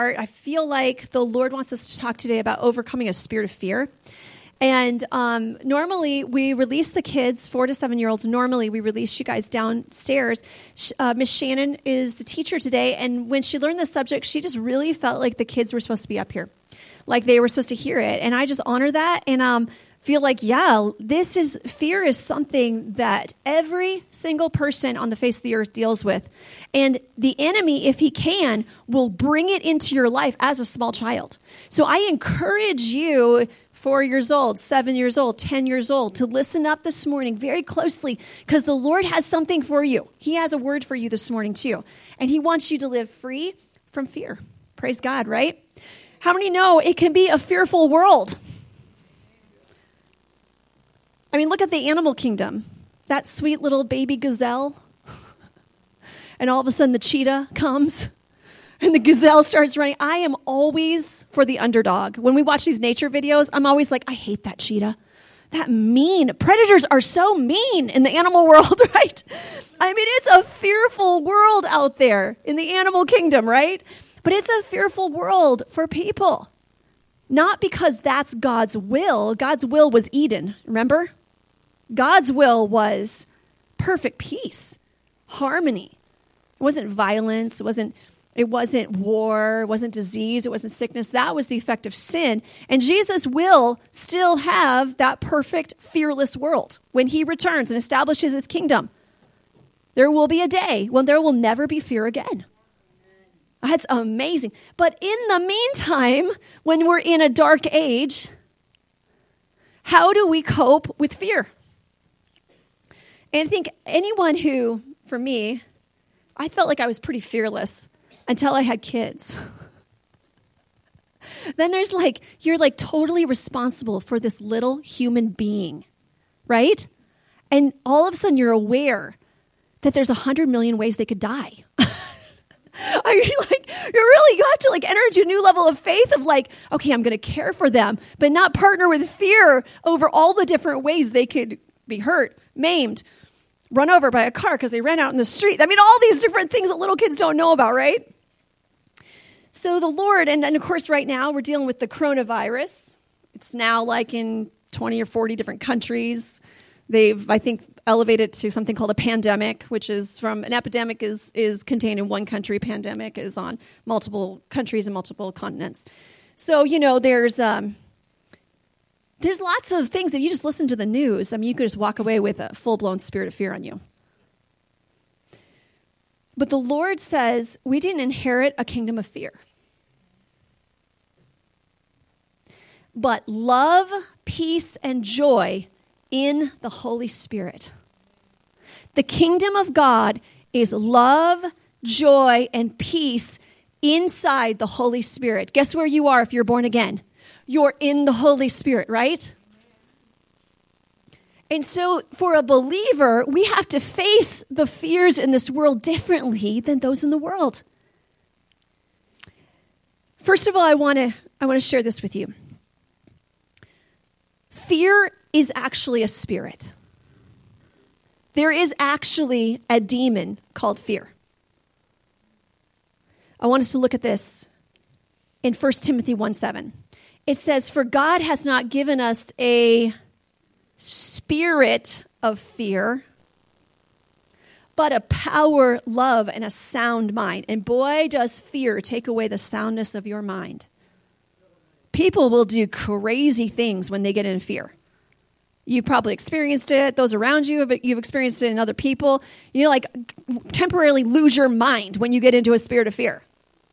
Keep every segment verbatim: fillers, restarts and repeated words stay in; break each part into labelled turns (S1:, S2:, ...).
S1: I feel like the Lord wants us to talk today about overcoming a spirit of fear. And um, normally we release the kids, four to seven-year-olds. Normally we release you guys downstairs. Uh, Miss Shannon is the teacher today, and when she learned the subject, she just really felt like the kids were supposed to be up here, like they were supposed to hear it. And I just honor that, and um, feel like, yeah, this is fear is something that every single person on the face of the earth deals with, and the enemy, if he can, will bring it into your life as a small child. So I encourage you, four years old, seven years old, ten years old, to listen up this morning very closely, because the Lord has something for you. He has a word for you this morning too, and he wants you to live free from fear. Praise God, right? How many know it can be a fearful world? I mean, look at the animal kingdom. That sweet little baby gazelle. And all of a sudden the cheetah comes and the gazelle starts running. I am always for the underdog. When we watch these nature videos, I'm always like, I hate that cheetah. That mean. Predators are so mean in the animal world, right? I mean, it's a fearful world out there in the animal kingdom, right? But it's a fearful world for people. Not because that's God's will. God's will was Eden, remember? God's will was perfect peace, harmony. It wasn't violence. It wasn't, it wasn't war. It wasn't disease. It wasn't sickness. That was the effect of sin. And Jesus will still have that perfect, fearless world when he returns and establishes his kingdom. There will be a day when there will never be fear again. That's amazing. But in the meantime, when we're in a dark age, how do we cope with fear? And I think anyone who, for me, I felt like I was pretty fearless until I had kids. Then there's like, you're like totally responsible for this little human being, right? And all of a sudden you're aware that there's a hundred million ways they could die. I mean, like, you're really, you have to like enter into a new level of faith of like, okay, I'm going to care for them, but not partner with fear over all the different ways they could be hurt, maimed, run over by a car because they ran out in the street. I mean, all these different things that little kids don't know about, right? So the Lord, and then of course right now we're dealing with the coronavirus. It's now like in twenty or forty different countries. They've, I think, elevated to something called a pandemic, which is from an epidemic is, is contained in one country. Pandemic is on multiple countries and multiple continents. So, you know, there's... Um, There's lots of things. If you just listen to the news, I mean, you could just walk away with a full-blown spirit of fear on you. But the Lord says we didn't inherit a kingdom of fear, but love, peace, and joy in the Holy Spirit. The kingdom of God is love, joy, and peace inside the Holy Spirit. Guess where you are if you're born again? You're in the Holy Spirit, right? And so for a believer, we have to face the fears in this world differently than those in the world. First of all, I want to I want to share this with you. Fear is actually a spirit. There is actually a demon called fear. I want us to look at this in First Timothy one seven. It says, "For God has not given us a spirit of fear, but a power, love, and a sound mind." And boy, does fear take away the soundness of your mind. People will do crazy things when they get in fear. You've probably experienced it. Those around you, you've experienced it in other people. You know, like temporarily lose your mind when you get into a spirit of fear.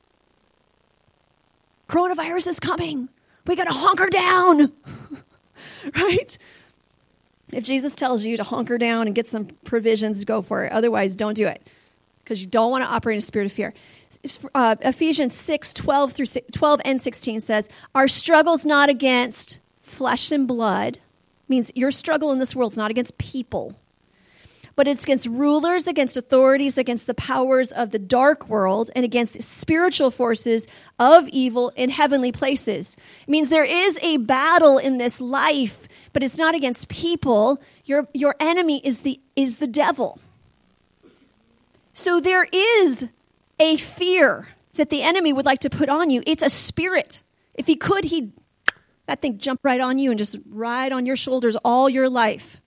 S1: Coronavirus is coming. We got to hunker down, right? If Jesus tells you to hunker down and get some provisions, go for it. Otherwise, don't do it because you don't want to operate in a spirit of fear. Uh, Ephesians six, twelve through twelve and sixteen says, "Our struggle's not against flesh and blood." Means your struggle in this world is not against people, but it's against rulers, against authorities, against the powers of the dark world, and against spiritual forces of evil in heavenly places. It means there is a battle in this life, but it's not against people. Your, your enemy is the, is the devil. So there is a fear that the enemy would like to put on you. It's a spirit. If he could, he'd, that thing jump right on you and just ride on your shoulders all your life.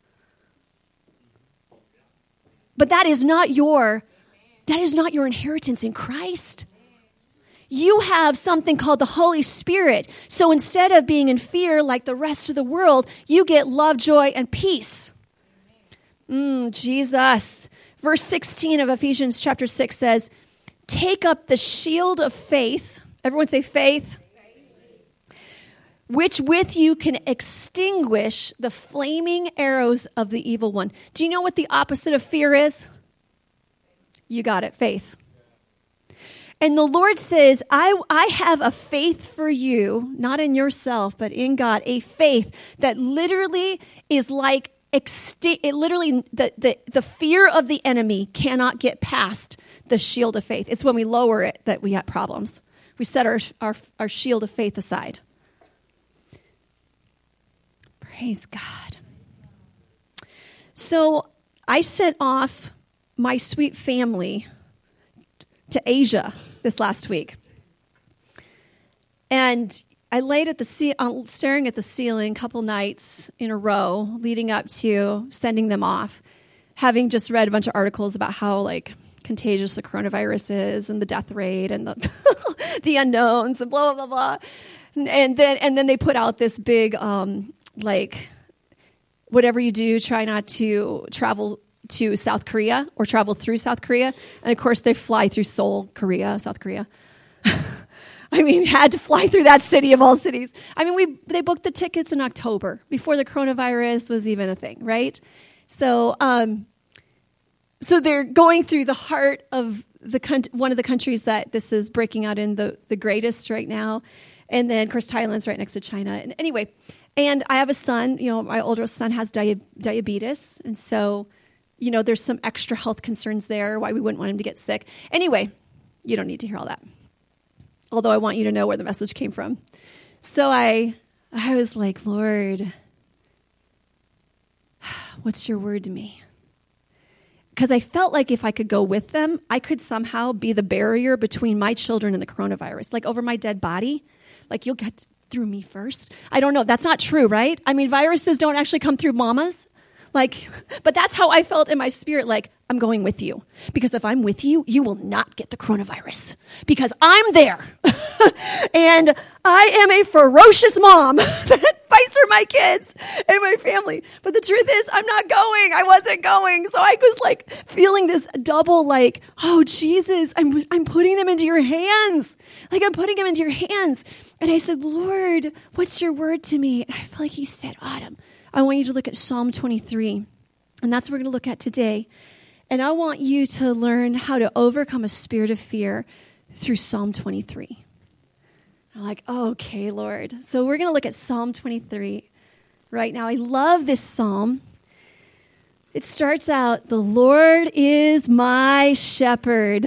S1: But that is not your, that is not your inheritance in Christ. You have something called the Holy Spirit. So instead of being in fear like the rest of the world, you get love, joy, and peace. Mm, Jesus. Verse sixteen of Ephesians chapter six says, take up the shield of faith. Everyone say faith. Which with you can extinguish the flaming arrows of the evil one. Do you know what the opposite of fear is? You got it, faith. And the Lord says, I, I have a faith for you, not in yourself, but in God, a faith that literally is like, exti- it literally, the, the, the fear of the enemy cannot get past the shield of faith. It's when we lower it that we have problems. We set our, our, our shield of faith aside. Praise God. So I sent off my sweet family to Asia this last week. And I laid at the ce- uh, staring at the ceiling a couple nights in a row leading up to sending them off, having just read a bunch of articles about how like contagious the coronavirus is and the death rate and the the unknowns and blah, blah, blah, blah. And, and then and then they put out this big um, like, whatever you do, try not to travel to South Korea or travel through South Korea. And of course, they fly through Seoul, Korea, South Korea. I mean, had to fly through that city of all cities. I mean, we they booked the tickets in October before the coronavirus was even a thing, right? So, um, so they're going through the heart of the con- one of the countries that this is breaking out in the, the greatest right now. And then, of course, Thailand's right next to China. And anyway, and I have a son, you know, my older son has dia- diabetes. And so, you know, there's some extra health concerns there, why we wouldn't want him to get sick. Anyway, you don't need to hear all that. Although I want you to know where the message came from. So I, I was like, Lord, what's your word to me? Because I felt like if I could go with them, I could somehow be the barrier between my children and the coronavirus, like over my dead body. Like, you'll get through me first. I don't know. That's not true, right? I mean, viruses don't actually come through mamas. Like, but that's how I felt in my spirit. Like, I'm going with you. Because if I'm with you, you will not get the coronavirus. Because I'm there. And I am a ferocious mom that fights for my kids and my family. But the truth is, I'm not going. I wasn't going. So I was like feeling this double like, oh, Jesus, I'm, I'm putting them into your hands. Like, I'm putting them into your hands. And I said, Lord, what's your word to me? And I feel like he said, Autumn, I want you to look at Psalm twenty-three. And that's what we're going to look at today. And I want you to learn how to overcome a spirit of fear through Psalm twenty-three. I'm like, oh, okay, Lord. So we're going to look at Psalm twenty-three right now. I love this psalm. It starts out, the Lord is my shepherd.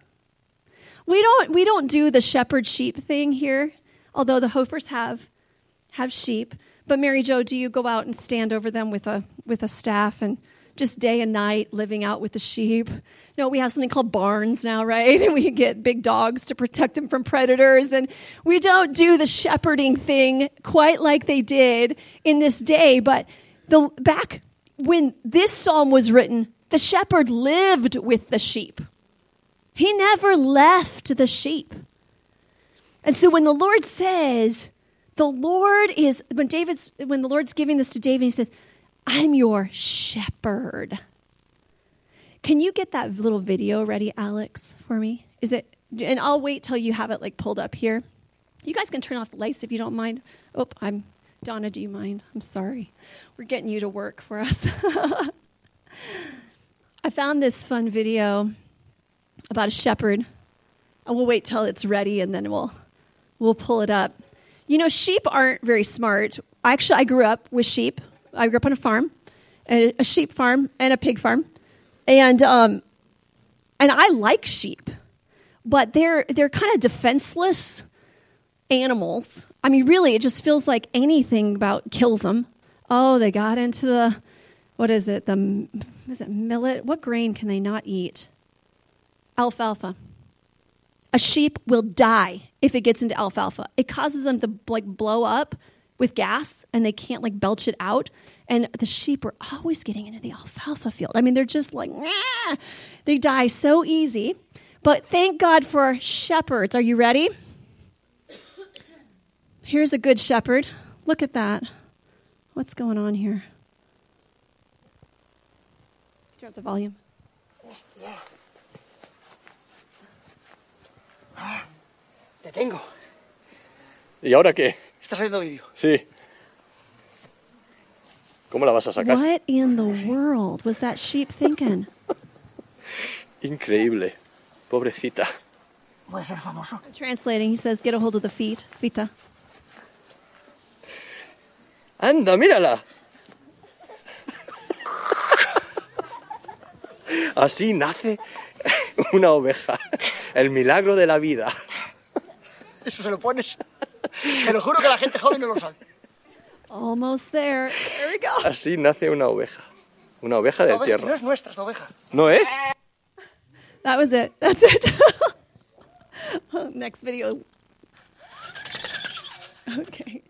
S1: We don't we don't do the shepherd sheep thing here, although the Hofers have have sheep. But Mary Jo, do you go out and stand over them with a with a staff and just day and night living out with the sheep? No, we have something called barns now, right? And we get big dogs to protect them from predators. And we don't do the shepherding thing quite like they did in this day. But the back when this psalm was written, the shepherd lived with the sheep. He never left the sheep. And so when the Lord says, the Lord is, when David's, when the Lord's giving this to David, he says, I'm your shepherd. Can you get that little video ready, Alex, for me? Is it, and I'll wait till you have it like pulled up here. You guys can turn off the lights if you don't mind. Oh, I'm, Donna, do you mind? I'm sorry. We're getting you to work for us. I found this fun video about a shepherd. And we'll wait till it's ready and then we'll, we'll pull it up. You know, sheep aren't very smart. Actually, I grew up with sheep. I grew up on a farm, a, a sheep farm and a pig farm. And um, and I like sheep, but they're they're kind of defenseless animals. I mean, really, it just feels like anything about kills them. Oh, they got into the, what is it, the, is it millet? What grain can they not eat? Alfalfa. a sheep will die if it gets into alfalfa. It causes them to like blow up with gas, and they can't like belch it out. And the sheep are always getting into the alfalfa field. I mean, they're just like, nah! They die so easy. But thank God for shepherds. Are you ready? Here's a good shepherd. Look at that. What's going on here? Turn up the volume.
S2: Ah, te tengo.
S3: ¿Y ahora qué?
S2: ¿Estás haciendo vídeo?
S3: Sí. ¿Cómo la vas a sacar?
S1: What in the world was that sheep thinking?
S3: Increíble. Pobrecita.
S2: Voy a ser famoso.
S1: Translating, he says, get a hold of the feet. Fita.
S3: ¡Anda, mírala! Así nace una oveja. El milagro de la vida.
S2: Eso se lo pones. Te lo juro que la gente joven no lo sabe.
S1: Almost there. There we go.
S3: Así nace una oveja. Una oveja del
S2: No
S3: tierra.
S2: es nuestra, esta oveja.
S3: ¿No es?
S1: That was it. That's it. Next video. Okay.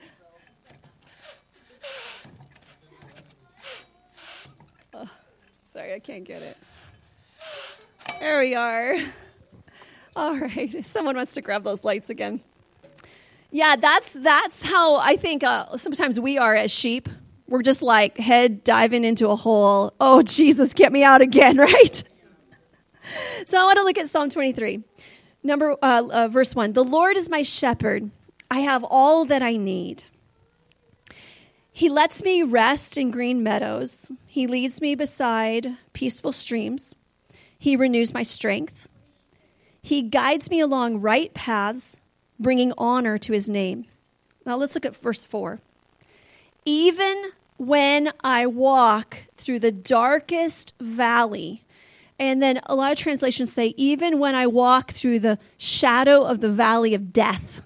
S1: Oh, sorry, I can't get it. There we are. All right. Someone wants to grab those lights again. Yeah, that's that's how I think uh, sometimes we are as sheep. We're just like head diving into a hole. Oh, Jesus, get me out again, right? So I want to look at Psalm twenty-three, number uh, uh, verse one. The Lord is my shepherd. I have all that I need. He lets me rest in green meadows. He leads me beside peaceful streams. He renews my strength. He guides me along right paths, bringing honor to his name. Now let's look at verse four. Even when I walk through the darkest valley, and then a lot of translations say, even when I walk through the shadow of the valley of death,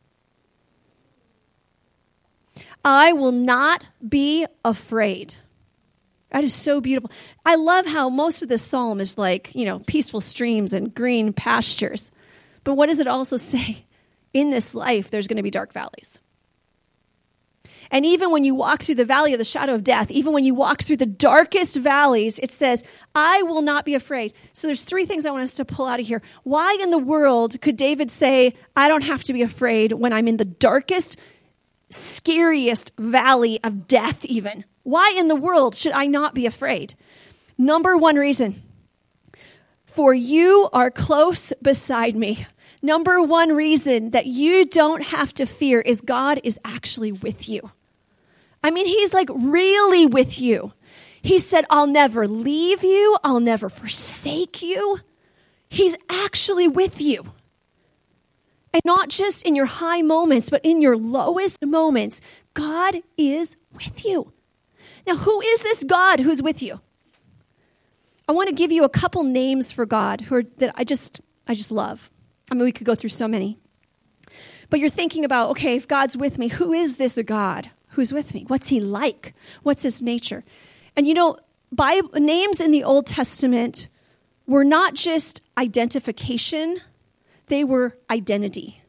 S1: I will not be afraid. That is so beautiful. I love how most of this psalm is like, you know, peaceful streams and green pastures. But what does it also say? In this life, there's going to be dark valleys. And even when you walk through the valley of the shadow of death, even when you walk through the darkest valleys, it says, I will not be afraid. So there's three things I want us to pull out of here. Why in the world could David say, I don't have to be afraid when I'm in the darkest, scariest valley of death even? Why in the world should I not be afraid? Number one reason, for you are close beside me. Number one reason that you don't have to fear is God is actually with you. I mean, he's like really with you. He said, I'll never leave you. I'll never forsake you. He's actually with you. And not just in your high moments, but in your lowest moments, God is with you. Now, who is this God who's with you? I want to give you a couple names for God who are, that I just I just love. I mean, we could go through so many. But you're thinking about, okay, if God's with me, who is this God who's with me? What's he like? What's his nature? And you know, Bible, names in the Old Testament were not just identification, they were identity.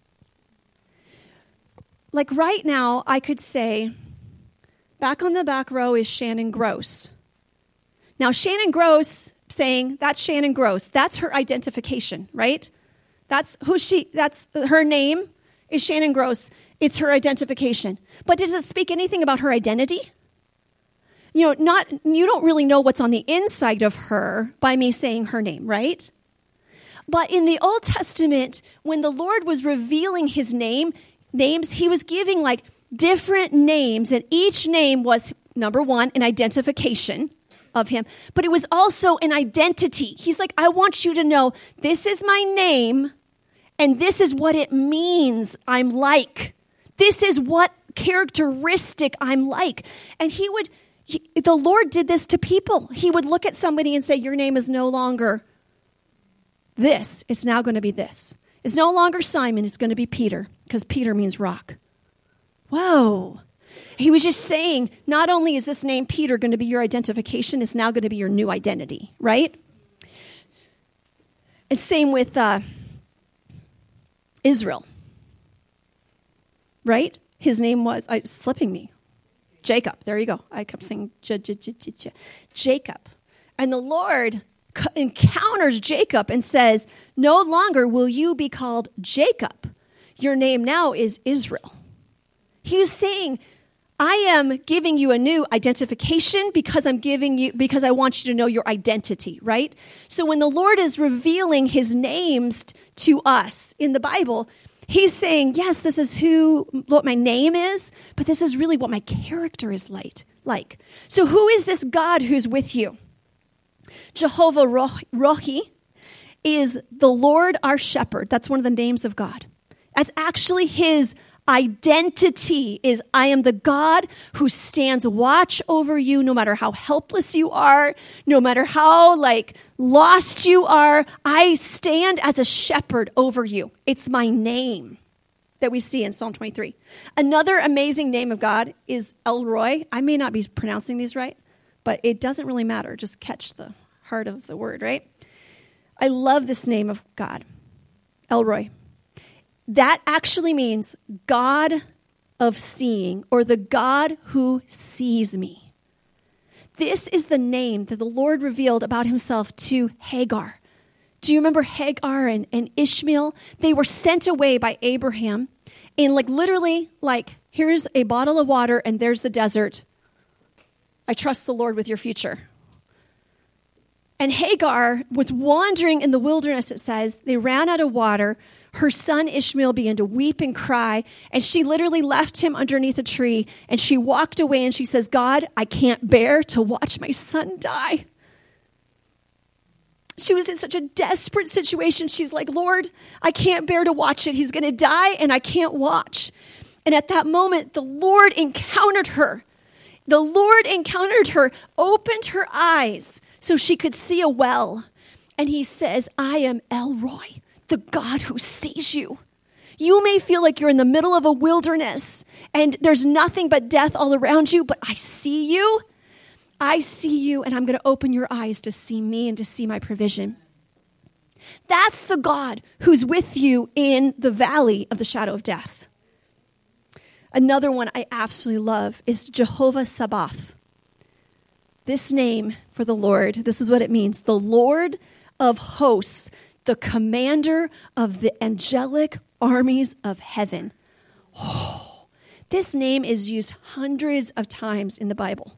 S1: Like right now, I could say, back on the back row is Shannon Gross. Now, Shannon Gross saying, that's Shannon Gross. That's her identification, right? That's who she, that's her name is Shannon Gross. It's her identification. But does it speak anything about her identity? You know, not, you don't really know what's on the inside of her by me saying her name, right? But in the Old Testament, when the Lord was revealing his name, names, he was giving like different names, and each name was, number one, an identification of him, but it was also an identity. He's like, I want you to know this is my name, and this is what it means I'm like. This is what characteristic I'm like. And he would, he, the Lord did this to people. He would look at somebody and say, your name is no longer this. It's now going to be this. It's no longer Simon. It's going to be Peter, because Peter means rock. Whoa. He was just saying, not only is this name Peter going to be your identification, it's now going to be your new identity, right? And same with uh, Israel. Right? His name was, I, it's slipping me. Jacob. There you go. I kept saying j- j- j- j- j- Jacob. And the Lord c- encounters Jacob and says, no longer will you be called Jacob. Your name now is Israel. He's saying, I am giving you a new identification because I'm giving you, because I want you to know your identity, right? So when the Lord is revealing his names to us in the Bible, he's saying, yes, this is who, what my name is, but this is really what my character is like. Like, so who is this God who's with you? Jehovah Rohi is the Lord our shepherd. That's one of the names of God. That's actually his identity, is I am the God who stands watch over you no matter how helpless you are, no matter how like lost you are. I stand as a shepherd over you. It's my name that we see in Psalm twenty-three. Another amazing name of God is El Roi. I may not be pronouncing these right, but it doesn't really matter. Just catch the heart of the word, right? I love this name of God, El Roi. That actually means God of seeing, or the God who sees me. This is the name that the Lord revealed about himself to Hagar. Do you remember Hagar and, and Ishmael? They were sent away by Abraham in like literally like, here's a bottle of water and there's the desert. I trust the Lord with your future. And Hagar was wandering in the wilderness, it says. They ran out of water. Her son Ishmael began to weep and cry, and she literally left him underneath a tree, and she walked away, and she says, God, I can't bear to watch my son die. She was in such a desperate situation. She's like, Lord, I can't bear to watch it. He's going to die, and I can't watch. And at that moment, the Lord encountered her. The Lord encountered her, opened her eyes so she could see a well. And he says, I am El Roi, the God who sees you. You may feel like you're in the middle of a wilderness and there's nothing but death all around you, but I see you. I see you, and I'm going to open your eyes to see me and to see my provision. That's the God who's with you in the valley of the shadow of death. Another one I absolutely love is Jehovah Sabaoth. This name for the Lord, this is what it means. The Lord of hosts, the commander of the angelic armies of heaven. Oh, this name is used hundreds of times in the Bible.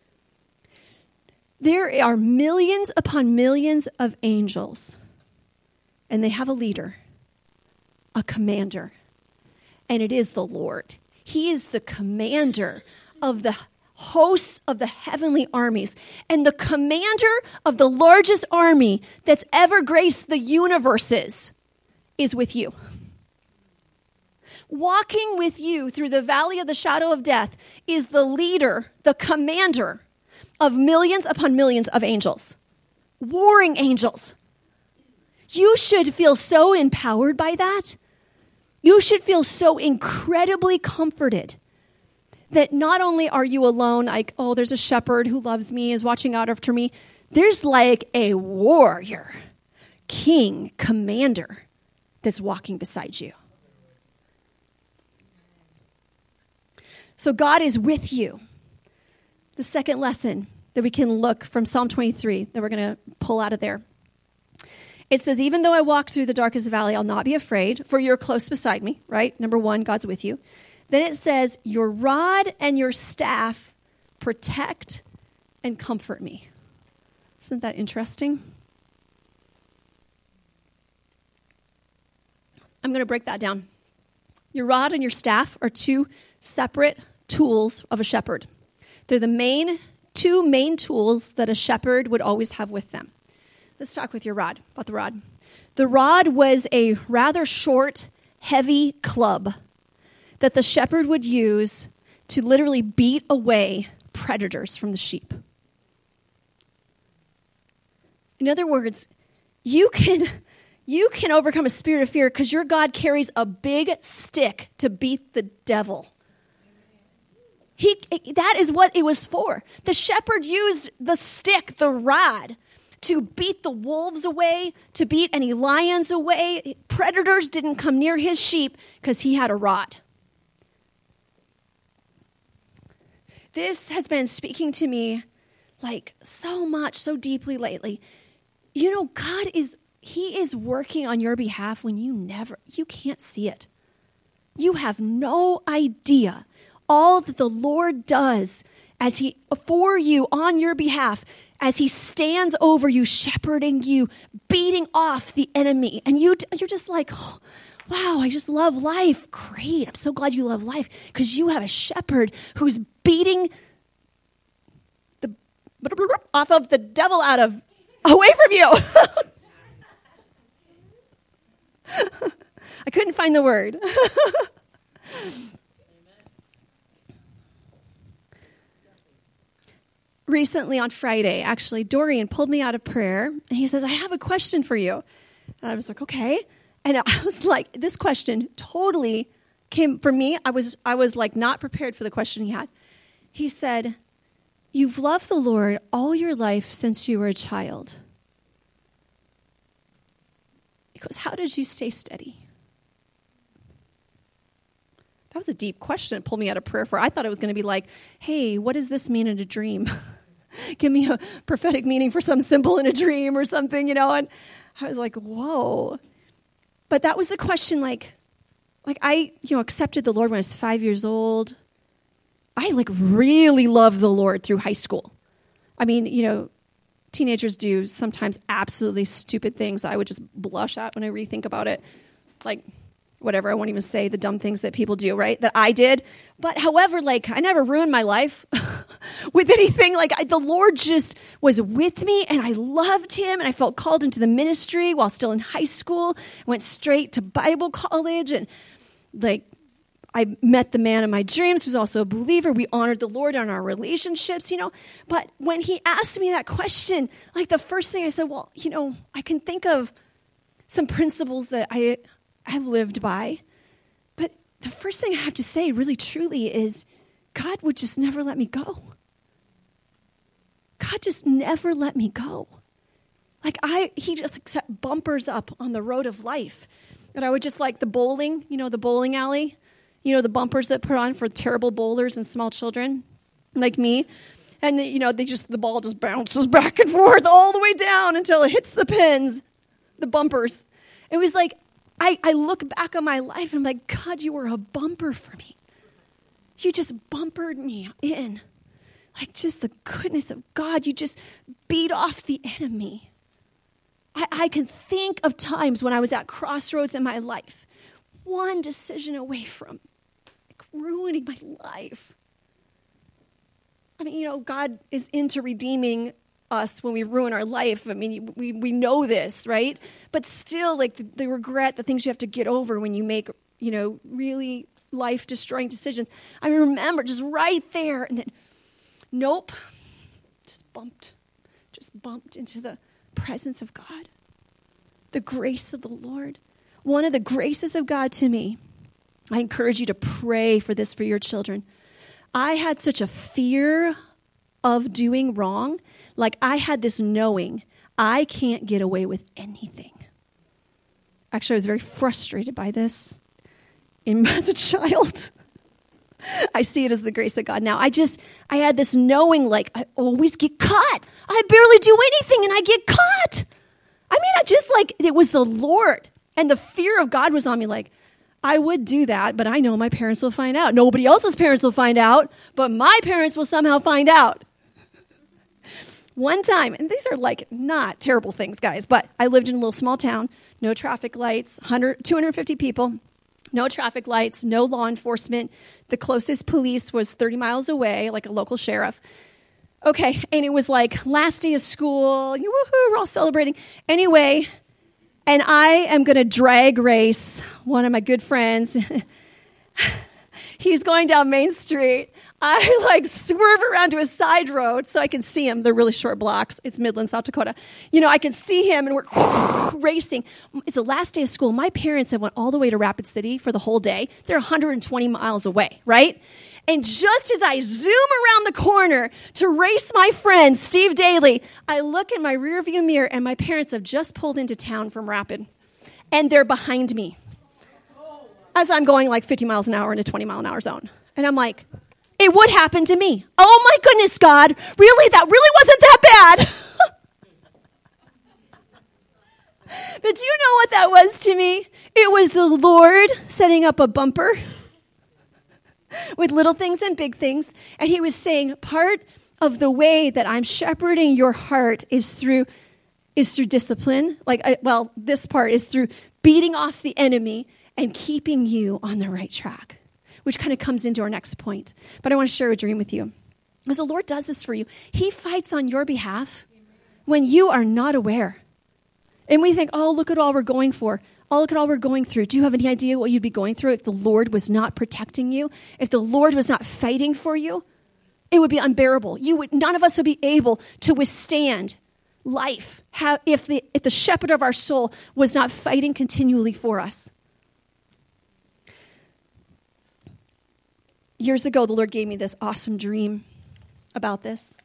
S1: There are millions upon millions of angels, and they have a leader, a commander, and it is the Lord. He is the commander of the hosts of the heavenly armies, and the commander of the largest army that's ever graced the universes is with you. Walking with you through the valley of the shadow of death is the leader, the commander of millions upon millions of angels, warring angels. You should feel so empowered by that. You should feel so incredibly comforted that not only are you alone, like, oh, there's a shepherd who loves me, is watching out after me. There's like a warrior, king, commander that's walking beside you. So God is with you. The second lesson that we can look from Psalm twenty-three that we're going to pull out of there. It says, even though I walk through the darkest valley, I'll not be afraid, for you're close beside me, right? Number one, God's with you. Then it says, your rod and your staff protect and comfort me. Isn't that interesting? I'm going to break that down. Your rod and your staff are two separate tools of a shepherd. They're the main, two main tools that a shepherd would always have with them. Let's talk with your rod, about the rod. The rod was a rather short, heavy club that the shepherd would use to literally beat away predators from the sheep. In other words, you can, you can overcome a spirit of fear because your God carries a big stick to beat the devil. He, that is what it was for. The shepherd used the stick, the rod, to beat the wolves away, to beat any lions away. Predators didn't come near his sheep because he had a rod. This has been speaking to me like so much, so deeply lately. You know, God is, he is working on your behalf when you never, you can't see it. You have no idea all that the Lord does as he, for you, on your behalf, as he stands over you, shepherding you, beating off the enemy. And you, you're just like, oh, wow, I just love life. Great. I'm so glad you love life because you have a shepherd who's beating the off of the devil out of, away from you. I couldn't find the word. Recently on Friday, actually, Dorian pulled me out of prayer, and he says, I have a question for you. And I was like, okay. And I was like, this question totally came, for me, I was, I was like not prepared for the question he had. He said, you've loved the Lord all your life since you were a child. He goes, how did you stay steady? That was a deep question. It pulled me out of prayer for. I thought it was going to be like, hey, what does this mean in a dream? Give me a prophetic meaning for some symbol in a dream or something, you know? And I was like, whoa. But that was the question, like, like I, you know, accepted the Lord when I was five years old. I, like, really loved the Lord through high school. I mean, you know, teenagers do sometimes absolutely stupid things that I would just blush at when I rethink about it. Like, whatever, I won't even say the dumb things that people do, right, that I did. But however, like, I never ruined my life with anything. Like, I, the Lord just was with me, and I loved him, and I felt called into the ministry while still in high school. Went straight to Bible college, and, like, I met the man of my dreams who's also a believer. We honored the Lord on our relationships, you know. But when he asked me that question, like, the first thing I said, well, you know, I can think of some principles that I have lived by. But the first thing I have to say really truly is God would just never let me go. God just never let me go. Like I, he just set bumpers up on the road of life. And I would just like the bowling, you know, the bowling alley, you know, the bumpers that put on for terrible bowlers and small children like me. And, the, you know, they just, the ball just bounces back and forth all the way down until it hits the pins, the bumpers. It was like, I, I look back on my life and I'm like, God, you were a bumper for me. You just bumpered me in. Like just the goodness of God. You just beat off the enemy. I, I can think of times when I was at crossroads in my life, one decision away from like, ruining my life. I mean, you know, God is into redeeming us when we ruin our life. I mean, we, we know this, right? But still, like, the, the regret, the things you have to get over when you make, you know, really life-destroying decisions. I remember just right there, and then, nope, just bumped, just bumped into the presence of God, the grace of the Lord. One of the graces of God to me, I encourage you to pray for this for your children. I had such a fear of doing wrong. Like I had this knowing I can't get away with anything. Actually, I was very frustrated by this in, as a child. I see it as the grace of God now. I just, I had this knowing like I always get caught. I barely do anything and I get caught. I mean, I just like, it was the Lord and the fear of God was on me like, I would do that, but I know my parents will find out. Nobody else's parents will find out, but my parents will somehow find out. One time, and these are like not terrible things, guys, but I lived in a little small town, no traffic lights, one hundred, two hundred fifty people, no traffic lights, no law enforcement. The closest police was thirty miles away, like a local sheriff. Okay, and it was like last day of school, woohoo, we're all celebrating. Anyway, and I am going to drag race one of my good friends. He's going down Main Street. I like swerve around to a side road so I can see him. They're really short blocks. It's Midland, South Dakota. You know, I can see him and we're racing. It's the last day of school. My parents have went all the way to Rapid City for the whole day. They're one hundred twenty miles away, right? And just as I zoom around the corner to race my friend, Steve Daly, I look in my rearview mirror, and my parents have just pulled into town from Rapid. And they're behind me as I'm going like fifty miles an hour in a twenty mile an hour zone. And I'm like, it would happen to me. Oh my goodness, God. Really? That really wasn't that bad. But do you know what that was to me? It was the Lord setting up a bumper with little things and big things. And he was saying, part of the way that I'm shepherding your heart is through is through discipline. Like, I, well, this part is through beating off the enemy and keeping you on the right track, which kind of comes into our next point. But I want to share a dream with you. Because the Lord does this for you. He fights on your behalf when you are not aware. And we think, oh, look at all we're going for. Oh, look at all we're going through. Do you have any idea what you'd be going through if the Lord was not protecting you? If the Lord was not fighting for you? It would be unbearable. You would, none of us would be able to withstand life have, if, the, if the shepherd of our soul was not fighting continually for us. Years ago, the Lord gave me this awesome dream about this.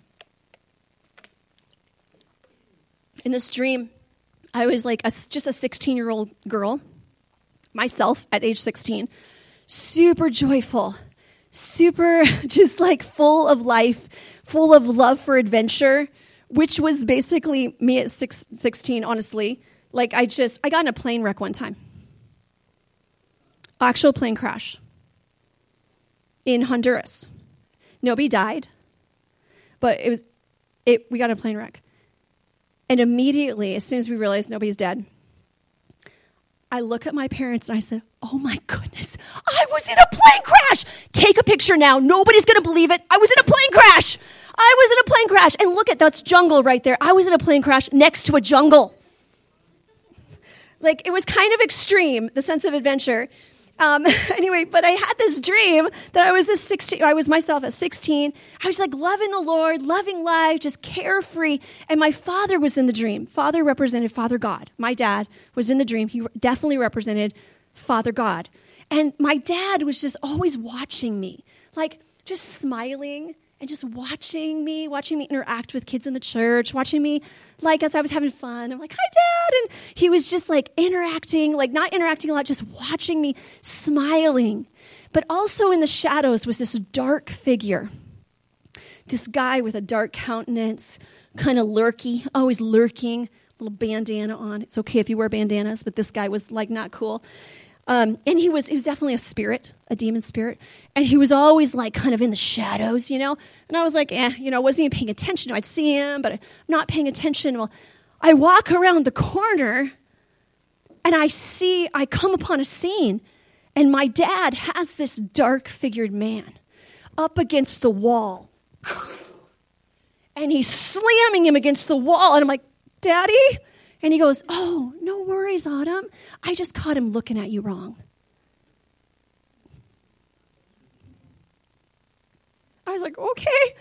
S1: In this dream, I was like a, just a sixteen-year-old girl, myself at age sixteen, super joyful, super just like full of life, full of love for adventure, which was basically me at six, sixteen, honestly. Like I just, I got in a plane wreck one time. Actual plane crash in Honduras. Nobody died, but it was, it. we got in a plane wreck. And immediately, as soon as we realized nobody's dead, I look at my parents and I said, oh my goodness, I was in a plane crash. Take a picture now. Nobody's going to believe it. I was in a plane crash. I was in a plane crash. And look at, that's jungle right there. I was in a plane crash next to a jungle. Like, it was kind of extreme, the sense of adventure. Um, anyway, but I had this dream that I was this sixteen, I was myself at sixteen. I was like loving the Lord, loving life, just carefree. And my father was in the dream. Father represented Father God. My dad was in the dream. He definitely represented Father God. And my dad was just always watching me, like just smiling and just watching me, watching me interact with kids in the church, watching me, like, as I was having fun. I'm like, hi, Dad. And he was just, like, interacting, like, not interacting a lot, just watching me, smiling. But also in the shadows was this dark figure, this guy with a dark countenance, kind of lurky, always lurking, little bandana on. It's okay if you wear bandanas, but this guy was, like, not cool. Um, and he was he was definitely a spirit, a demon spirit. And he was always like kind of in the shadows, you know. And I was like, eh, you know, I wasn't even paying attention. I'd see him, but I'm not paying attention. Well, I walk around the corner and I see, I come upon a scene. And my dad has this dark-figured man up against the wall. And he's slamming him against the wall. And I'm like, Daddy? And he goes, oh, no worries, Autumn. I just caught him looking at you wrong. I was like, okay.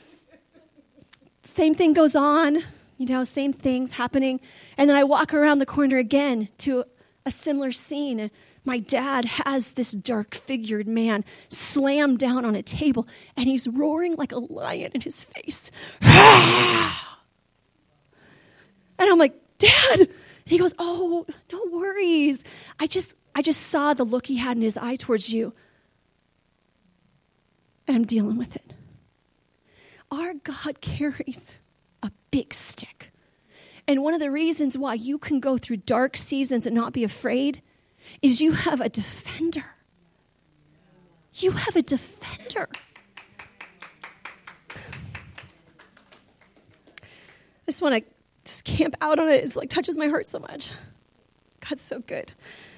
S1: Same thing goes on, you know, same things happening. And then I walk around the corner again to a similar scene. And my dad has this dark-figured man slammed down on a table, and he's roaring like a lion in his face. And I'm like, Dad. And he goes, oh, no worries. I just I just saw the look he had in his eye towards you. And I'm dealing with it. Our God carries a big stick. And one of the reasons why you can go through dark seasons and not be afraid is you have a defender. You have a defender. I just want to just camp out on it. It's like touches my heart so much. God's so good.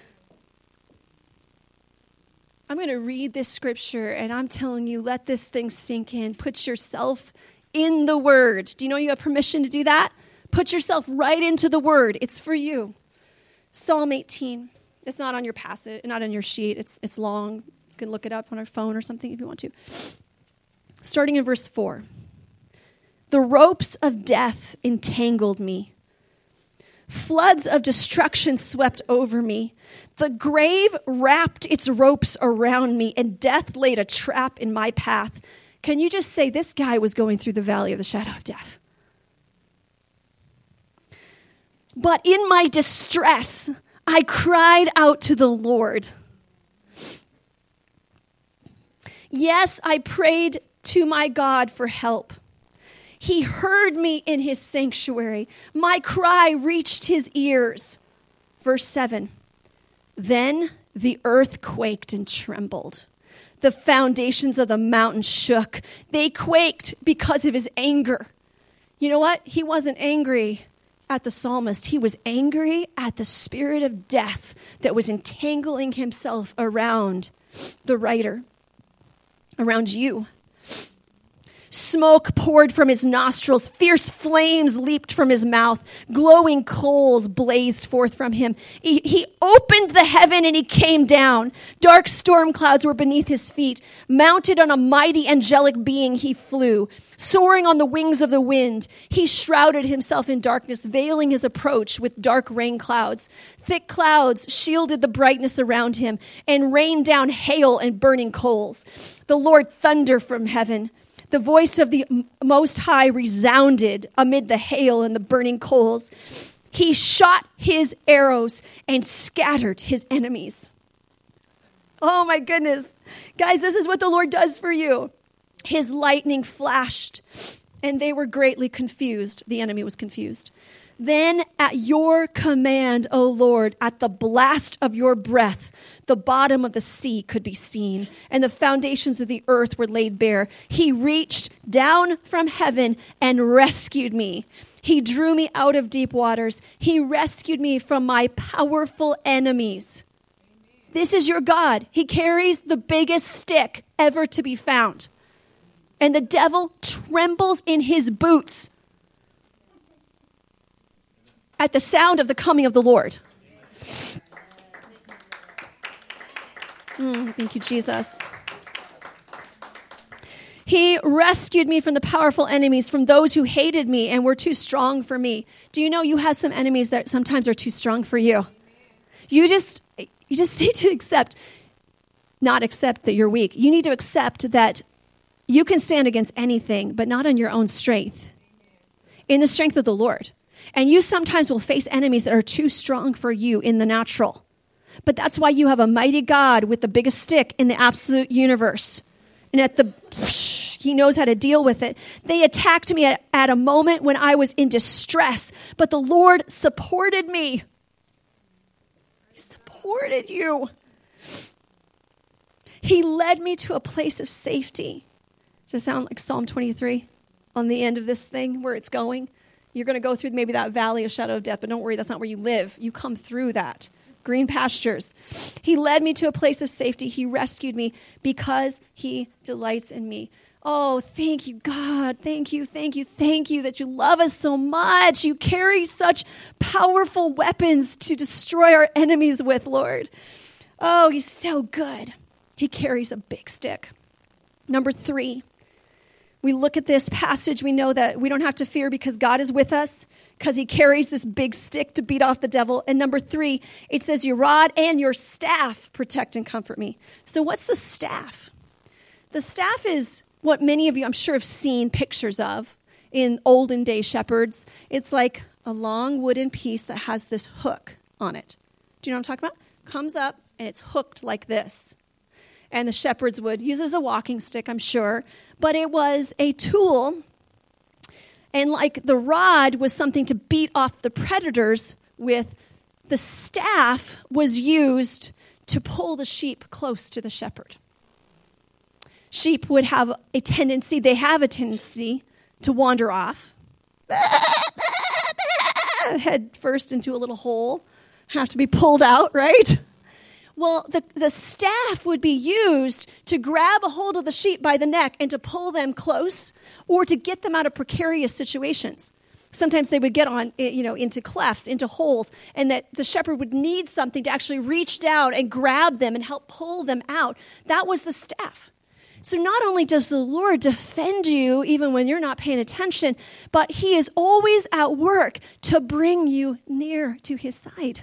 S1: I'm going to read this scripture, and I'm telling you, let this thing sink in. Put yourself in the Word. Do you know you have permission to do that? Put yourself right into the Word. It's for you. Psalm eighteen. It's not on your passage, not on your sheet. It's it's long. You can look it up on our phone or something if you want to. Starting in verse four. The ropes of death entangled me. Floods of destruction swept over me. The grave wrapped its ropes around me, and death laid a trap in my path. Can you just say this guy was going through the valley of the shadow of death? But in my distress, I cried out to the Lord. Yes, I prayed to my God for help. He heard me in his sanctuary. My cry reached his ears. Verse seven. Then the earth quaked and trembled. The foundations of the mountain shook. They quaked because of his anger. You know what? He wasn't angry at the psalmist. He was angry at the spirit of death that was entangling himself around the writer, around you. Smoke poured from his nostrils. Fierce flames leaped from his mouth. Glowing coals blazed forth from him. He, he opened the heaven and he came down. Dark storm clouds were beneath his feet. Mounted on a mighty angelic being, he flew. Soaring on the wings of the wind, he shrouded himself in darkness, veiling his approach with dark rain clouds. Thick clouds shielded the brightness around him and rained down hail and burning coals. The Lord thundered from heaven. The voice of the Most High resounded amid the hail and the burning coals. He shot his arrows and scattered his enemies. Oh my goodness. Guys, this is what the Lord does for you. His lightning flashed, and they were greatly confused. The enemy was confused. Then at your command, O Lord, at the blast of your breath, the bottom of the sea could be seen, and the foundations of the earth were laid bare. He reached down from heaven and rescued me. He drew me out of deep waters. He rescued me from my powerful enemies. This is your God. He carries the biggest stick ever to be found. And the devil trembles in his boots at the sound of the coming of the Lord. Mm, thank you, Jesus. He rescued me from the powerful enemies, from those who hated me and were too strong for me. Do you know you have some enemies that sometimes are too strong for you? You just, you just need to accept, not accept that you're weak. You need to accept that you can stand against anything, but not on your own strength. In the strength of the Lord. And you sometimes will face enemies that are too strong for you in the natural. But that's why you have a mighty God with the biggest stick in the absolute universe. And at the, he knows how to deal with it. They attacked me at, at a moment when I was in distress, but the Lord supported me. He supported you. He led me to a place of safety. Does it sound like Psalm twenty-three on the end of this thing, where it's going? You're going to go through maybe that valley of shadow of death, but don't worry, that's not where you live. You come through that. Green pastures. He led me to a place of safety. He rescued me because he delights in me. Oh, thank you, God. Thank you, thank you, thank you that you love us so much. You carry such powerful weapons to destroy our enemies with, Lord. Oh, he's so good. He carries a big stick. Number three. We look at this passage, we know that we don't have to fear because God is with us, because he carries this big stick to beat off the devil. And number three, it says, your rod and your staff protect and comfort me. So what's the staff? The staff is what many of you, I'm sure, have seen pictures of in olden day shepherds. It's like a long wooden piece that has this hook on it. Do you know what I'm talking about? Comes up and it's hooked like this. And the shepherds would use it as a walking stick, I'm sure. But it was a tool. And like the rod was something to beat off the predators with, the staff was used to pull the sheep close to the shepherd. Sheep would have a tendency, they have a tendency to wander off. Head first into a little hole. Have to be pulled out, right? Well, the, the staff would be used to grab a hold of the sheep by the neck and to pull them close or to get them out of precarious situations. Sometimes they would get on, you know, into clefts, into holes, and that the shepherd would need something to actually reach down and grab them and help pull them out. That was the staff. So not only does the Lord defend you even when you're not paying attention, but he is always at work to bring you near to his side.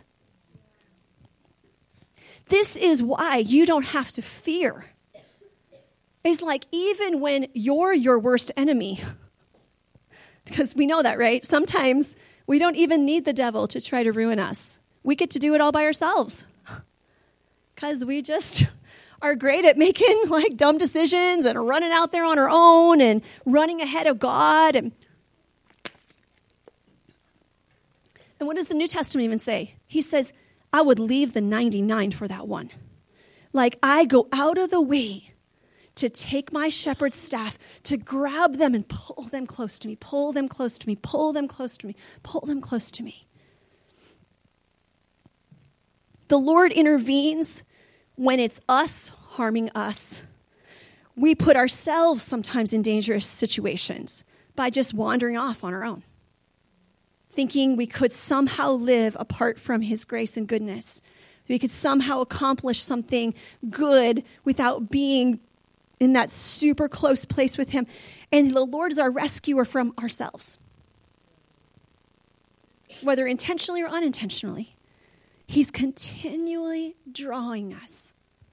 S1: This is why you don't have to fear. It's like even when you're your worst enemy, because we know that, right? Sometimes we don't even need the devil to try to ruin us. We get to do it all by ourselves because we just are great at making like dumb decisions and running out there on our own and running ahead of God. And, and what does the New Testament even say? He says, I would leave the ninety-nine for that one. Like I go out of the way to take my shepherd's staff, to grab them and pull them close to me, pull them close to me, pull them close to me, pull them close to me. The Lord intervenes when it's us harming us. We put ourselves sometimes in dangerous situations by just wandering off on our own, thinking we could somehow live apart from his grace and goodness. We could somehow accomplish something good without being in that super close place with him. And the Lord is our rescuer from ourselves. Whether intentionally or unintentionally, he's continually drawing us.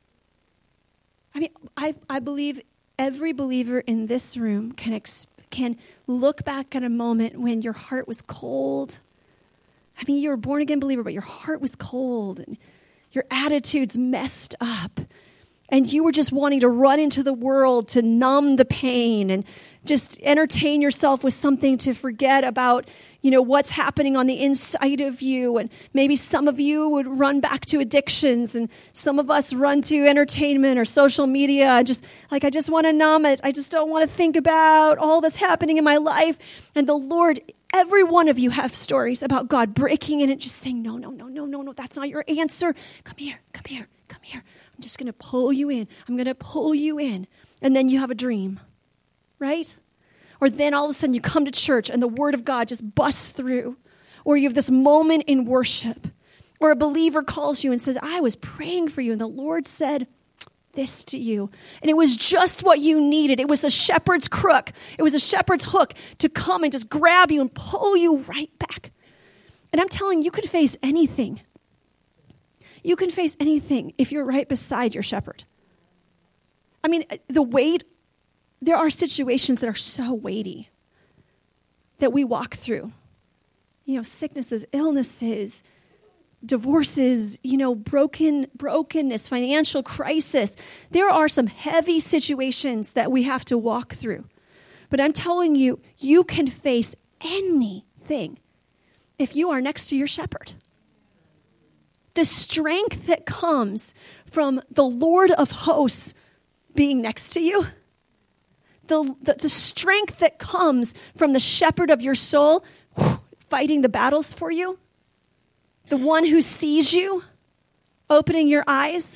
S1: I mean, I I believe every believer in this room can ex- can look back at a moment when your heart was cold. I mean, you're a born-again believer, but your heart was cold and your attitude's messed up. And you were just wanting to run into the world to numb the pain and just entertain yourself with something to forget about, you know, what's happening on the inside of you. And maybe some of you would run back to addictions and some of us run to entertainment or social media. I just, like, I just want to numb it. I just don't want to think about all that's happening in my life. And the Lord, every one of you have stories about God breaking in and just saying, no, no, no, no, no, no, that's not your answer. Come here, come here, come here. I'm just going to pull you in. I'm going to pull you in. And then you have a dream, right? Or then all of a sudden you come to church and the word of God just busts through. Or you have this moment in worship. Or a believer calls you and says, I was praying for you and the Lord said this to you. And it was just what you needed. It was a shepherd's crook. It was a shepherd's hook to come and just grab you and pull you right back. And I'm telling you, you could face anything. You can face anything if you're right beside your shepherd. I mean, the weight, there are situations that are so weighty that we walk through. You know, sicknesses, illnesses, divorces, you know, broken, brokenness, financial crisis. There are some heavy situations that we have to walk through. But I'm telling you, you can face anything if you are next to your shepherd. The strength that comes from the Lord of hosts being next to you, the, the, the strength that comes from the shepherd of your soul whew, fighting the battles for you, the one who sees you, opening your eyes,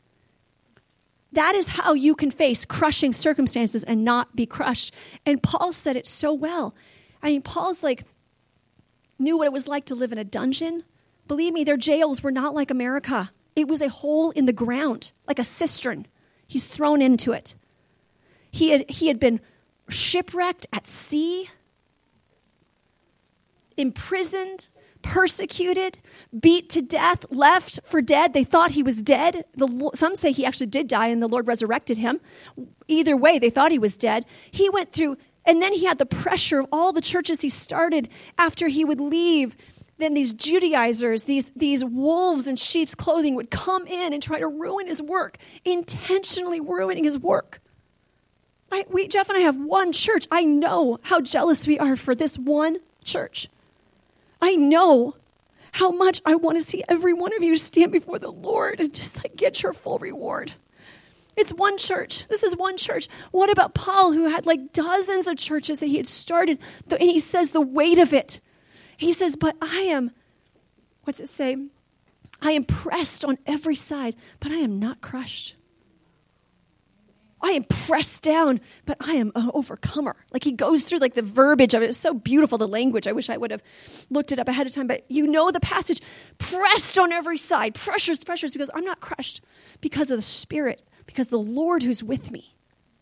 S1: that is how you can face crushing circumstances and not be crushed. And Paul said it so well. I mean, Paul's like, knew what it was like to live in a dungeon. Believe me, their jails were not like America. It was a hole in the ground, like a cistern. He's thrown into it. He had, he had been shipwrecked at sea, imprisoned, persecuted, beat to death, left for dead. They thought he was dead. The, some say he actually did die and the Lord resurrected him. Either way, they thought he was dead. He went through, and then he had the pressure of all the churches he started after he would leave. Then these Judaizers, these, these wolves in sheep's clothing would come in and try to ruin his work, intentionally ruining his work. I, we, Jeff and I have one church. I know how jealous we are for this one church. I know how much I want to see every one of you stand before the Lord and just like get your full reward. It's one church. This is one church. What about Paul, who had like dozens of churches that he had started, and he says the weight of it. He says, but I am, what's it say? I am pressed on every side, but I am not crushed. I am pressed down, but I am an overcomer. Like he goes through like the verbiage of it. It's so beautiful, the language. I wish I would have looked it up ahead of time, but you know the passage, pressed on every side, pressures, pressures, because I'm not crushed because of the Spirit, because the Lord who's with me.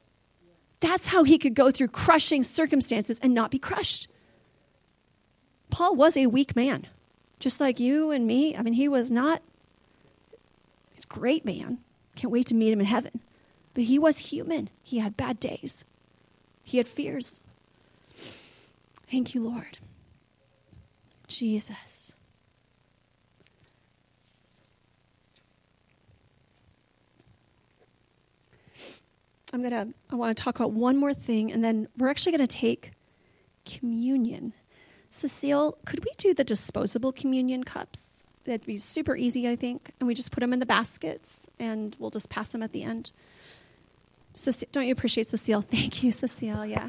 S1: That's how he could go through crushing circumstances and not be crushed. Paul was a weak man, just like you and me. I mean, he was not, he's a great man. Can't wait to meet him in heaven. But he was human. He had bad days. He had fears. Thank you, Lord. Jesus. I'm going to, I want to talk about one more thing, and then we're actually going to take communion. Cecile, could we do the disposable communion cups? That'd be super easy, I think. And we just put them in the baskets, and we'll just pass them at the end. Cecile, don't you appreciate Cecile? Thank you, Cecile, yeah.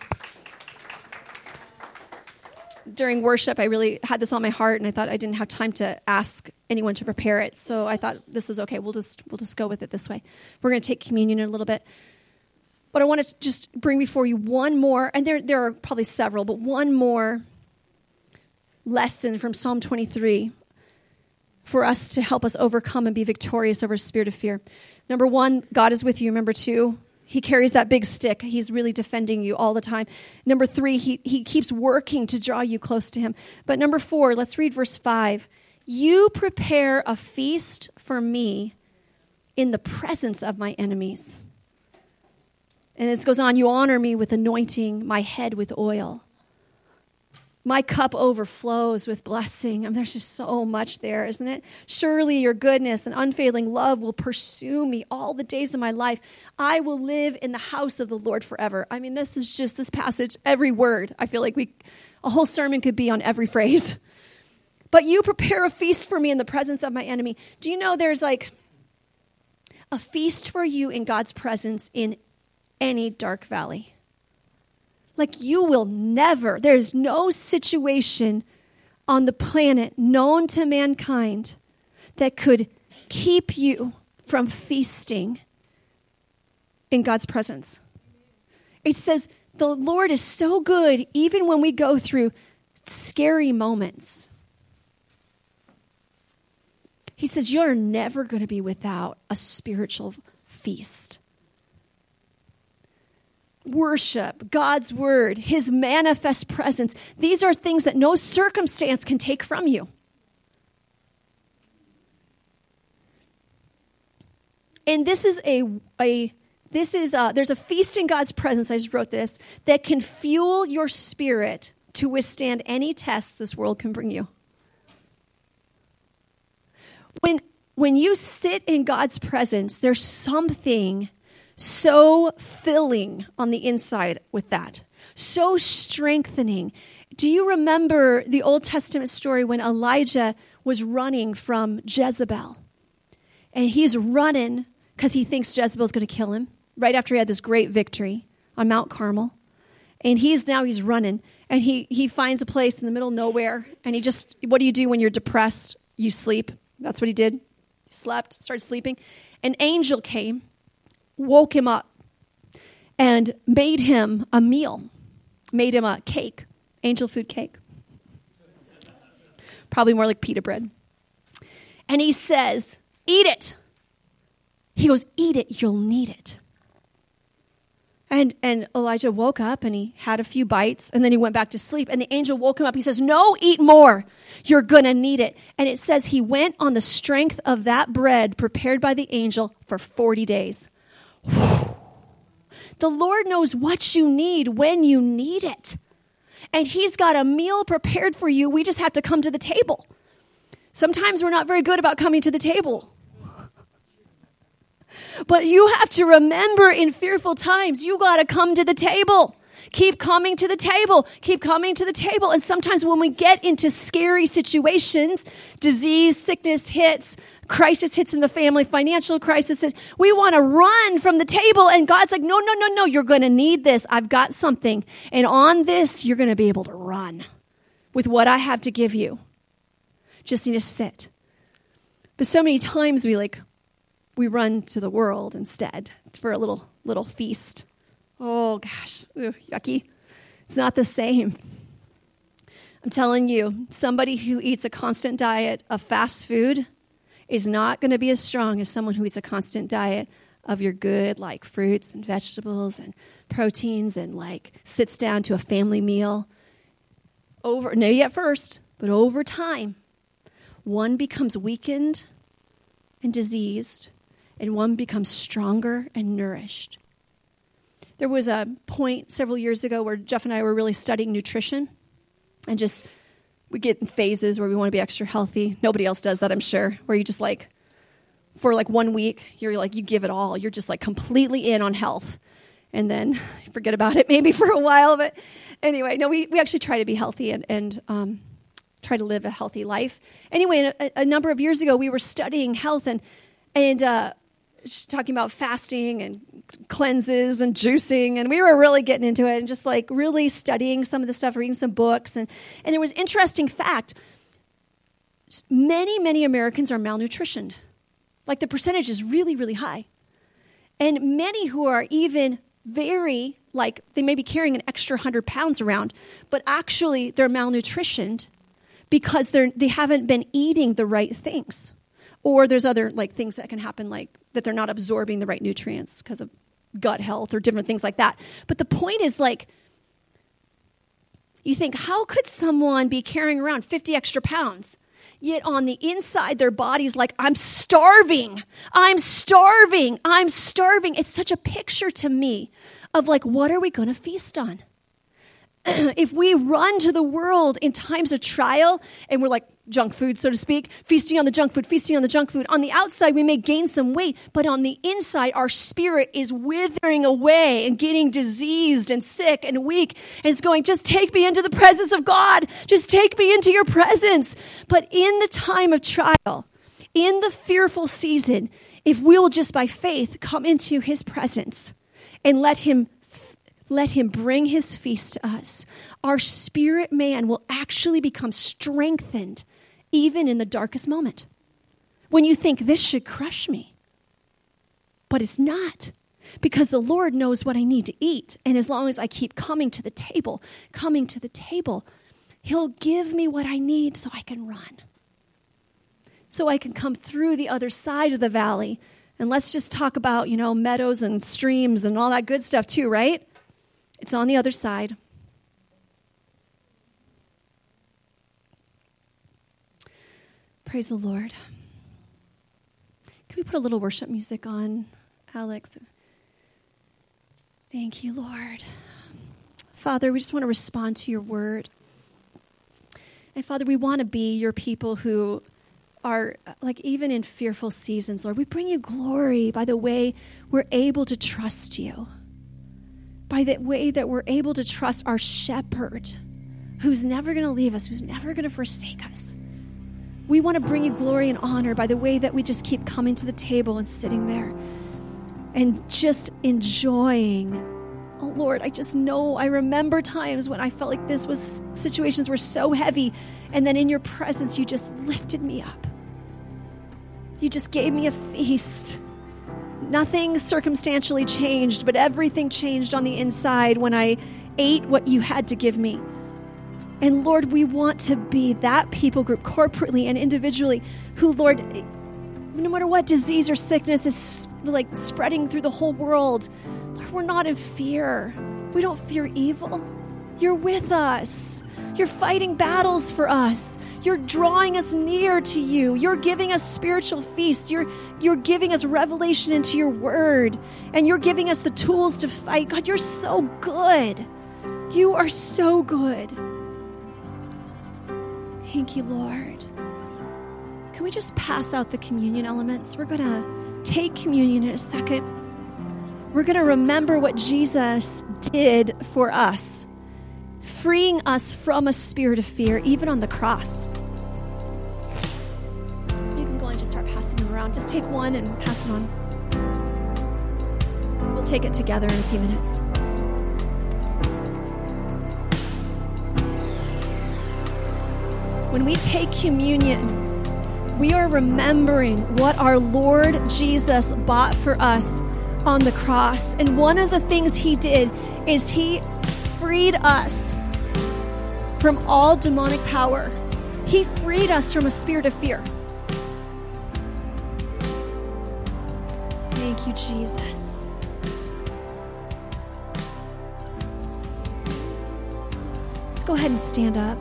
S1: During worship, I really had this on my heart, and I thought I didn't have time to ask anyone to prepare it. So I thought, this is okay. We'll just we'll just go with it this way. We're going to take communion in a little bit. But I want to just bring before you one more, and there there are probably several, but one more lesson from Psalm twenty-three for us to help us overcome and be victorious over a spirit of fear. Number one, God is with you. Number two, he carries that big stick. He's really defending you all the time. Number three, he, he keeps working to draw you close to him. But number four, let's read verse five. You prepare a feast for me in the presence of my enemies. And this goes on, you honor me with anointing my head with oil. My cup overflows with blessing. I mean, there's just so much there, isn't it? Surely your goodness and unfailing love will pursue me all the days of my life. I will live in the house of the Lord forever. I mean, this is just this passage, every word. I feel like we, a whole sermon could be on every phrase. But you prepare a feast for me in the presence of my enemy. Do you know there's like a feast for you in God's presence in any dark valley? Like you will never, there's no situation on the planet known to mankind that could keep you from feasting in God's presence. It says the Lord is so good even when we go through scary moments. He says you're never going to be without a spiritual feast. Worship, God's word, his manifest presence. These are things that no circumstance can take from you. And this is a, a this is a, there's a feast in God's presence, I just wrote this, that can fuel your spirit to withstand any test this world can bring you. When, when you sit in God's presence, there's something so filling on the inside with that. So strengthening. Do you remember the Old Testament story when Elijah was running from Jezebel? And he's running because he thinks Jezebel's going to kill him right after he had this great victory on Mount Carmel. And he's now he's running. And he, he finds a place in the middle of nowhere. And he just, what do you do when you're depressed? You sleep. That's what he did. He slept, started sleeping. An angel came, woke him up, and made him a meal, made him a cake, angel food cake. Probably more like pita bread. And he says, eat it. He goes, eat it, you'll need it. And and Elijah woke up and he had a few bites and then he went back to sleep. And the angel woke him up. He says, no, eat more. You're going to need it. And it says he went on the strength of that bread prepared by the angel for forty days. The Lord knows what you need when you need it. And he's got a meal prepared for you. We just have to come to the table. Sometimes we're not very good about coming to the table. But you have to remember in fearful times, you got to come to the table. Keep coming to the table. Keep coming to the table. And sometimes when we get into scary situations, disease, sickness hits, crisis hits in the family, financial crisis hits, we want to run from the table. And God's like, no, no, no, no, you're going to need this. I've got something. And on this, you're going to be able to run with what I have to give you. Just need to sit. But so many times we like, we run to the world instead for a little little feast. Oh, gosh, Ugh, yucky. It's not the same. I'm telling you, somebody who eats a constant diet of fast food is not going to be as strong as someone who eats a constant diet of your good, like fruits and vegetables and proteins, and like sits down to a family meal, over, maybe at first, but over time, one becomes weakened and diseased, and one becomes stronger and nourished. There was a point several years ago where Jeff and I were really studying nutrition, and just, we get in phases where we want to be extra healthy. Nobody else does that, I'm sure, where you just like, for like one week, you're like, you give it all. You're just like completely in on health. And then you forget about it maybe for a while. But anyway, no, we, we actually try to be healthy and, and um, try to live a healthy life. Anyway, a, a number of years ago, we were studying health and, and uh, talking about fasting and cleanses and juicing. And we were really getting into it and just like really studying some of the stuff, reading some books. And, and there was interesting fact. Many, many Americans are malnutritioned. Like the percentage is really, really high. And many who are even very, like they may be carrying an extra one hundred pounds around, but actually they're malnutritioned because they're, they haven't been eating the right things. Or there's other like things that can happen, like that they're not absorbing the right nutrients because of gut health or different things like that. But the point is like, you think, how could someone be carrying around fifty extra pounds? Yet on the inside, their body's like, I'm starving. I'm starving. I'm starving. It's such a picture to me of like, what are we going to feast on? If we run to the world in times of trial and we're like junk food, so to speak, feasting on the junk food, feasting on the junk food, on the outside, we may gain some weight, but on the inside, our spirit is withering away and getting diseased and sick and weak and is going, just take me into the presence of God. Just take me into your presence. But in the time of trial, in the fearful season, if we'll just by faith come into his presence and let him Let him bring his feast to us, our spirit man will actually become strengthened even in the darkest moment. When you think this should crush me, but it's not, because the Lord knows what I need to eat. And as long as I keep coming to the table, coming to the table, he'll give me what I need so I can run. So I can come through the other side of the valley. And let's just talk about, you know, meadows and streams and all that good stuff too, right? It's on the other side. Praise the Lord. Can we put a little worship music on, Alex? Thank you, Lord. Father, we just want to respond to your word. And Father, we want to be your people who are, like, even in fearful seasons, Lord, we bring you glory by the way we're able to trust you. By the way that we're able to trust our shepherd, who's never going to leave us, who's never going to forsake us. We want to bring you glory and honor by the way that we just keep coming to the table and sitting there and just enjoying. Oh, Lord, I just know, I remember times when I felt like this was, situations were so heavy, and then in your presence, you just lifted me up. You just gave me a feast. Nothing circumstantially changed, but everything changed on the inside when I ate what you had to give me. And Lord, we want to be that people group corporately and individually who, Lord, no matter what disease or sickness is like spreading through the whole world, Lord, we're not in fear. We don't fear evil. You're with us. You're fighting battles for us. You're drawing us near to you. You're giving us spiritual feasts. You're, you're giving us revelation into your word. And you're giving us the tools to fight. God, you're so good. You are so good. Thank you, Lord. Can we just pass out the communion elements? We're going to take communion in a second. We're going to remember what Jesus did for us, freeing us from a spirit of fear, even on the cross. You can go and just start passing them around. Just take one and pass them on. We'll take it together in a few minutes. When we take communion, we are remembering what our Lord Jesus bought for us on the cross. And one of the things he did is he freed us from all demonic power. He freed us from a spirit of fear. Thank you, Jesus. Let's go ahead and stand up.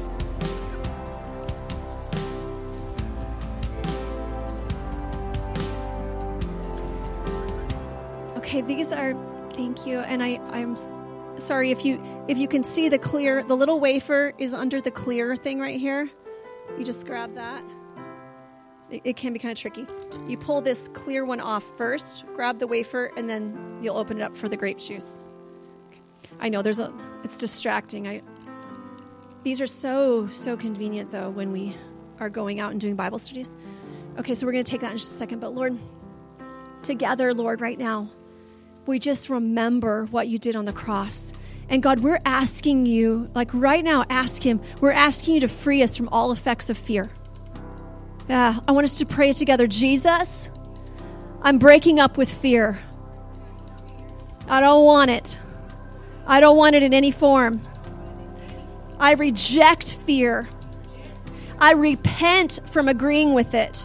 S1: Okay, these are, thank you. And I, I'm sorry if you if you can see the clear, the little wafer is under the clear thing right here. You just grab that. It, it can be kind of tricky. You pull this clear one off first, grab the wafer, and then you'll open it up for the grape juice. Okay. I know there's a, it's distracting. I. These are so, so convenient though when we are going out and doing Bible studies. Okay, so we're going to take that in just a second. But Lord, together, Lord, right now, we just remember what you did on the cross. And God, we're asking you, like right now, ask him, we're asking you to free us from all effects of fear. Yeah, I want us to pray together. Jesus, I'm breaking up with fear. I don't want it. I don't want it in any form. I reject fear. I repent from agreeing with it.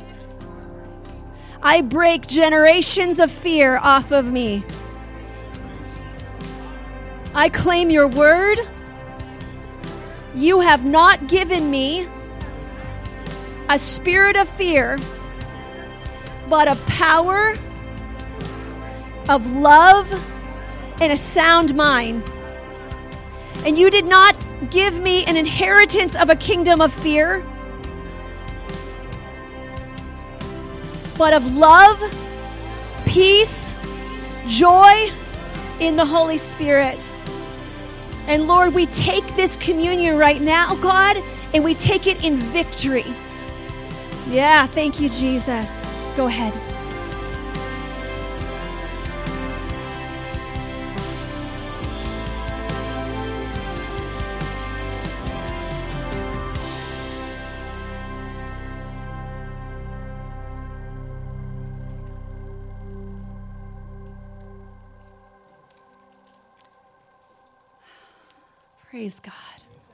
S1: I break generations of fear off of me. I claim your word. You have not given me a spirit of fear, but of power, of love, and a sound mind. And you did not give me an inheritance of a kingdom of fear, but of love, peace, joy in the Holy Spirit. And Lord, we take this communion right now, God, and we take it in victory. Yeah, thank you, Jesus. Go ahead. Praise God.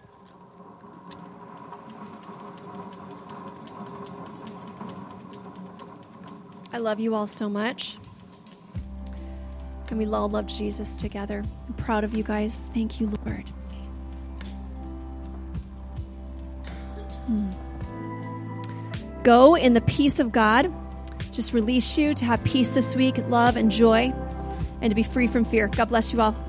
S1: I love you all so much. And we all love Jesus together. I'm proud of you guys. Thank you, Lord. Hmm. Go in the peace of God. Just release you to have peace this week, love and joy, and to be free from fear. God bless you all.